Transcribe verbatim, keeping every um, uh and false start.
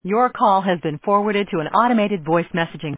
Your call has been forwarded to an automated voice messaging